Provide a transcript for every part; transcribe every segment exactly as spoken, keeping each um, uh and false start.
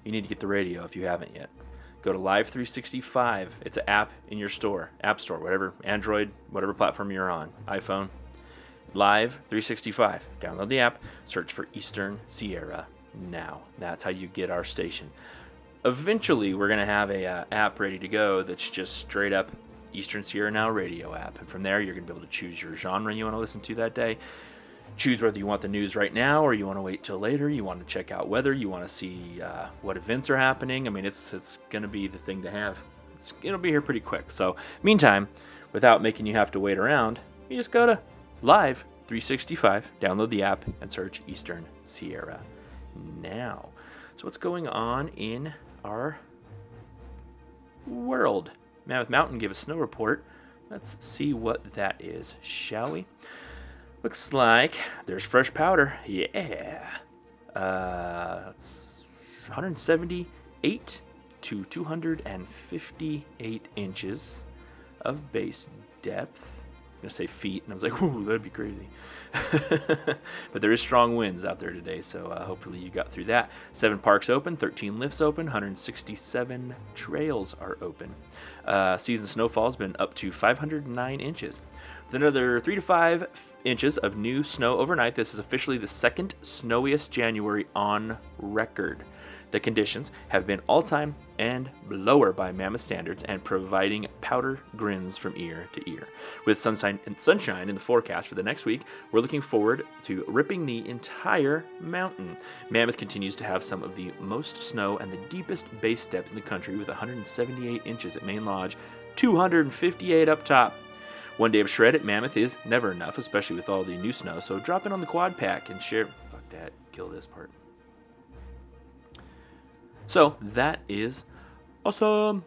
you need to get the radio if you haven't yet. Go to Live three sixty-five. It's an app in your store, App Store, whatever, Android, whatever platform you're on, iPhone. Live three sixty-five. Download the app, search for Eastern Sierra now. That's how you get our station. Eventually, we're going to have a uh, app ready to go that's just straight up Eastern Sierra Now radio app. And from there, you're going to be able to choose your genre you want to listen to that day. Choose whether you want the news right now or you want to wait till later. You want to check out weather. You want to see uh, what events are happening. I mean, it's it's going to be the thing to have. It's, it'll be here pretty quick. So, meantime, without making you have to wait around, you just go to Live three sixty-five, download the app, and search Eastern Sierra Now. So what's going on in our world? Mammoth Mountain gave a snow report. Let's see what that is, shall we? Looks like there's fresh powder. Yeah. Uh, it's one seventy-eight to two hundred fifty-eight inches of base depth. I was going to say feet, and I was like, ooh, that'd be crazy. But there is strong winds out there today, so uh, hopefully you got through that. Seven parks open, thirteen lifts open, one hundred sixty-seven trails are open. Uh, season snowfall has been up to five hundred nine inches. With another three to five f- inches of new snow overnight, this is officially the second snowiest January on record. The conditions have been all-time and lower by Mammoth standards and providing powder grins from ear to ear. With sunshine and sunshine in the forecast for the next week, we're looking forward to ripping the entire mountain. Mammoth continues to have some of the most snow and the deepest base depth in the country with one hundred seventy-eight inches at Main Lodge, two hundred fifty-eight up top. One day of shred at Mammoth is never enough, especially with all the new snow, so drop in on the quad pack and share. Fuck that, kill this part. So, that is awesome.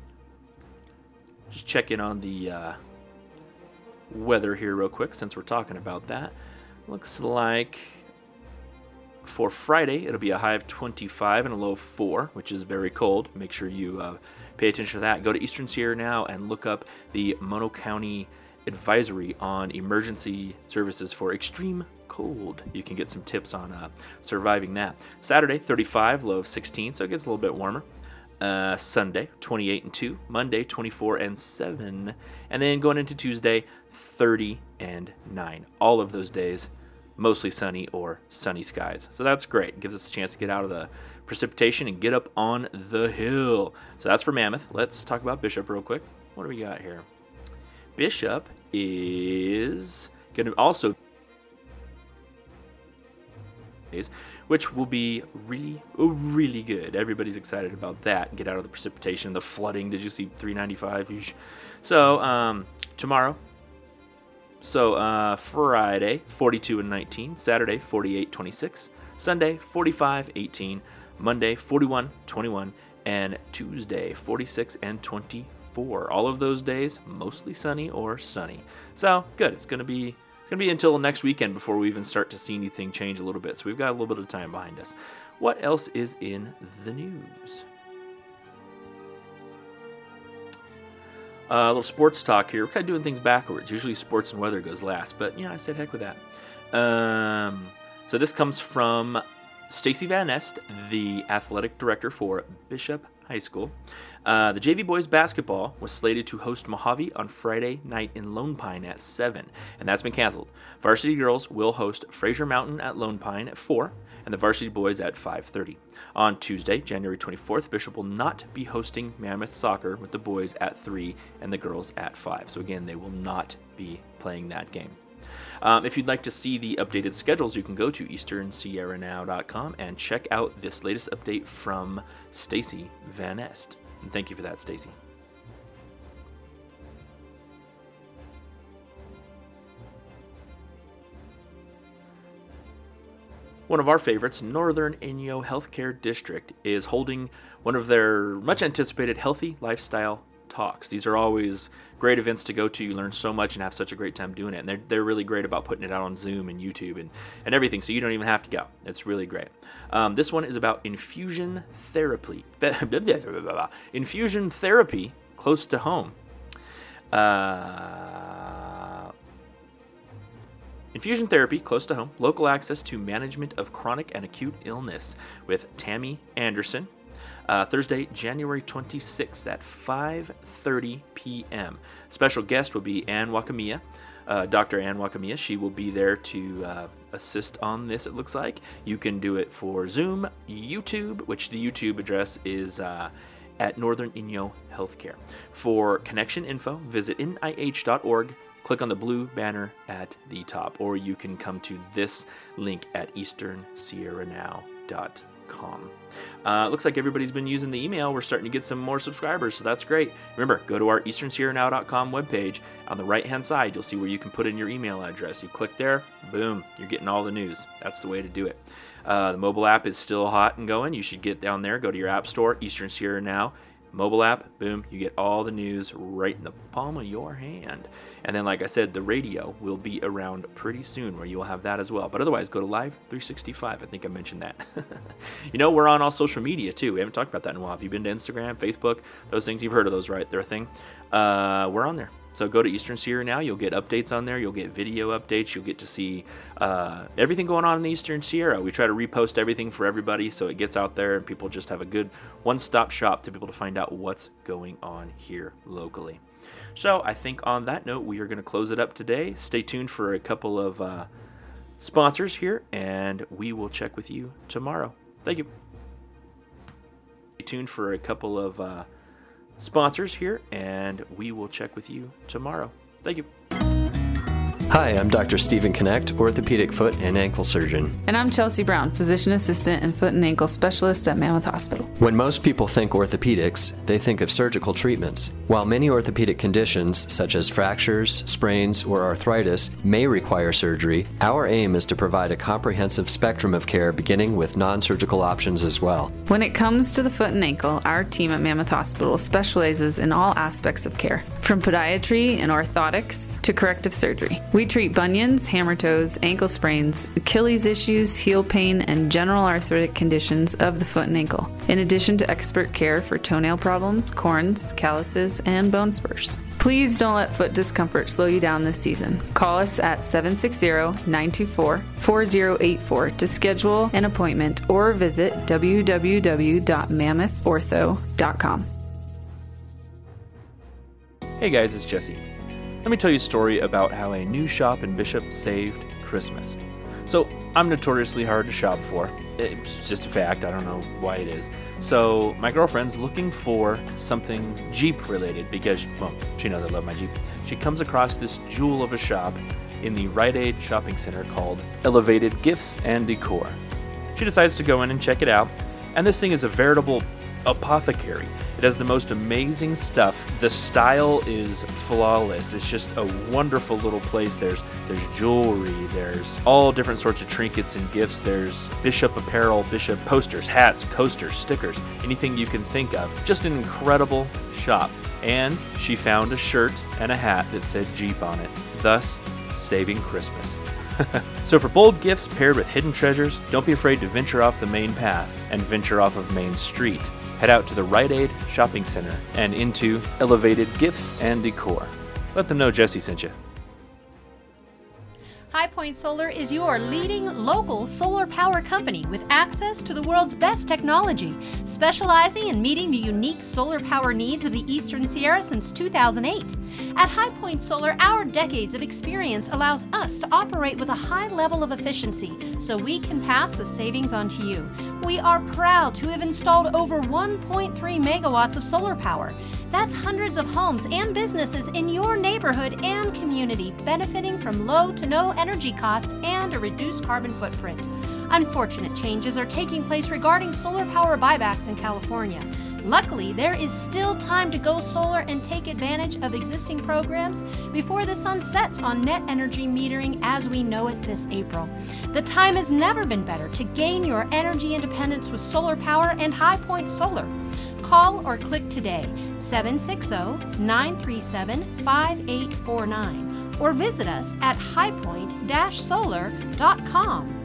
Just check in on the uh, weather here real quick since we're talking about that. Looks like for Friday, it'll be a high of twenty-five and a low of four, which is very cold. Make sure you uh, pay attention to that. Go to Eastern Sierra Now and look up the Mono County advisory on emergency services for extreme cold. You can get some tips on uh, surviving that. Saturday, thirty-five, low of sixteen, so it gets a little bit warmer. Uh, Sunday, twenty-eight and two. Monday, twenty-four and seven. And then going into Tuesday, thirty and nine. All of those days, mostly sunny or sunny skies. So that's great. It gives us a chance to get out of the precipitation and get up on the hill. So that's for Mammoth. Let's talk about Bishop real quick. What do we got here? Bishop is going to also, which will be really, really good. Everybody's excited about that. Get out of the precipitation, the flooding. Did you see three ninety-five? So um, tomorrow, so uh, Friday, forty-two and nineteen. Saturday, forty-eight twenty-six. Sunday, forty-five eighteen. Monday, forty-one twenty-one. And Tuesday, forty-six and twenty-four. All of those days, mostly sunny or sunny. So good. It's going to be It's going to be until next weekend before we even start to see anything change a little bit. So we've got a little bit of time behind us. What else is in the news? Uh, a little sports talk here. We're kind of doing things backwards. Usually sports and weather goes last. But, yeah, I said heck with that. Um, so this comes from Stacy Van Nest, the athletic director for Bishop High School. Uh, the J V boys basketball was slated to host Mojave on Friday night in Lone Pine at seven, and that's been canceled. Varsity girls will host Fraser Mountain at Lone Pine at four, and the varsity boys at five thirty. On Tuesday, January twenty-fourth, Bishop will not be hosting Mammoth soccer with the boys at three and the girls at five. So again, they will not be playing that game. Um, if you'd like to see the updated schedules, you can go to eastern sierra now dot com and check out this latest update from Stacy Van Nest. And thank you for that, Stacy. One of our favorites, Northern Inyo Healthcare District, is holding one of their much anticipated healthy lifestyle talks. These are always great events to go to. You learn so much and have such a great time doing it. And they're, they're really great about putting it out on Zoom and YouTube and, and everything, so you don't even have to go. It's really great. Um, this one is about infusion therapy. Infusion therapy close to home. Uh, infusion therapy close to home. Local access to management of chronic and acute illness with Tammy Anderson. Uh, Thursday, January twenty-sixth at five thirty p.m. Special guest will be Ann Wakamiya, uh, Doctor Ann Wakamiya. She will be there to uh, assist on this, it looks like. You can do it for Zoom, YouTube, which the YouTube address is uh, at Northern Inyo Healthcare. For connection info, visit N I H dot org. Click on the blue banner at the top, or you can come to this link at eastern sierra now dot com. Uh, looks like everybody's been using the email. We're starting to get some more subscribers, so that's great. Remember, go to our eastern sierra now dot com webpage. On the right-hand side, you'll see where you can put in your email address. You click there, boom, you're getting all the news. That's the way to do it. Uh, the mobile app is still hot and going. You should get down there, go to your app store, Eastern Sierra Now. Mobile app, boom, you get all the news right in the palm of your hand. And then, like I said, the radio will be around pretty soon where you will have that as well. But otherwise, go to Live three sixty-five. I think I mentioned that. You know, we're on all social media, too. We haven't talked about that in a while. Have you been to Instagram, Facebook, those things? You've heard of those, right? They're a thing. Uh, we're on there. So go to Eastern Sierra Now. You'll get updates on there. You'll get video updates. You'll get to see uh, everything going on in the Eastern Sierra. We try to repost everything for everybody so it gets out there and people just have a good one-stop shop to be able to find out what's going on here locally. So I think on that note, we are going to close it up today. Stay tuned for a couple of uh, sponsors here, and we will check with you tomorrow. Thank you. Stay tuned for a couple of uh, sponsors here, and we will check with you tomorrow. Thank you. Hi, I'm Doctor Stephen Connect, orthopedic foot and ankle surgeon. And I'm Chelsea Brown, physician assistant and foot and ankle specialist at Mammoth Hospital. When most people think orthopedics, they think of surgical treatments. While many orthopedic conditions, such as fractures, sprains, or arthritis, may require surgery, our aim is to provide a comprehensive spectrum of care beginning with non-surgical options as well. When it comes to the foot and ankle, our team at Mammoth Hospital specializes in all aspects of care, from podiatry and orthotics to corrective surgery. We treat bunions, hammer toes, ankle sprains, Achilles issues, heel pain, and general arthritic conditions of the foot and ankle, in addition to expert care for toenail problems, corns, calluses, and bone spurs. Please don't let foot discomfort slow you down this season. Call us at seven six zero, nine two four, four zero eight four to schedule an appointment or visit w w w dot mammoth ortho dot com. Hey guys, it's Jesse. Let me tell you a story about how a new shop in Bishop saved Christmas. So, I'm notoriously hard to shop for. It's just a fact. I don't know why it is. So, my girlfriend's looking for something Jeep related because, well, she knows I love my Jeep. She comes across this jewel of a shop in the Rite Aid shopping center called Elevated Gifts and Decor. She decides to go in and check it out, and this thing is a veritable apothecary. It has the most amazing stuff. The style is flawless. It's just a wonderful little place. There's there's jewelry, there's all different sorts of trinkets and gifts. There's Bishop apparel, Bishop posters, hats, coasters, stickers, anything you can think of. Just an incredible shop. And she found a shirt and a hat that said Jeep on it, thus saving Christmas. So for bold gifts paired with hidden treasures, don't be afraid to venture off the main path and venture off of Main Street. Head out to the Rite Aid Shopping Center and into Elevated Gifts and Decor. Let them know Jesse sent you. High Point Solar is your leading local solar power company with access to the world's best technology, specializing in meeting the unique solar power needs of the Eastern Sierra since two thousand eight. At High Point Solar, our decades of experience allows us to operate with a high level of efficiency so we can pass the savings on to you. We are proud to have installed over one point three megawatts of solar power. That's hundreds of homes and businesses in your neighborhood and community benefiting from low to no energy cost and a reduced carbon footprint. Unfortunate changes are taking place regarding solar power buybacks in California. Luckily, there is still time to go solar and take advantage of existing programs before the sun sets on net energy metering as we know it this April. The time has never been better to gain your energy independence with solar power and High Point Solar. Call or click today, seven six zero, nine three seven, five eight four nine, or visit us at high point dash solar dot com.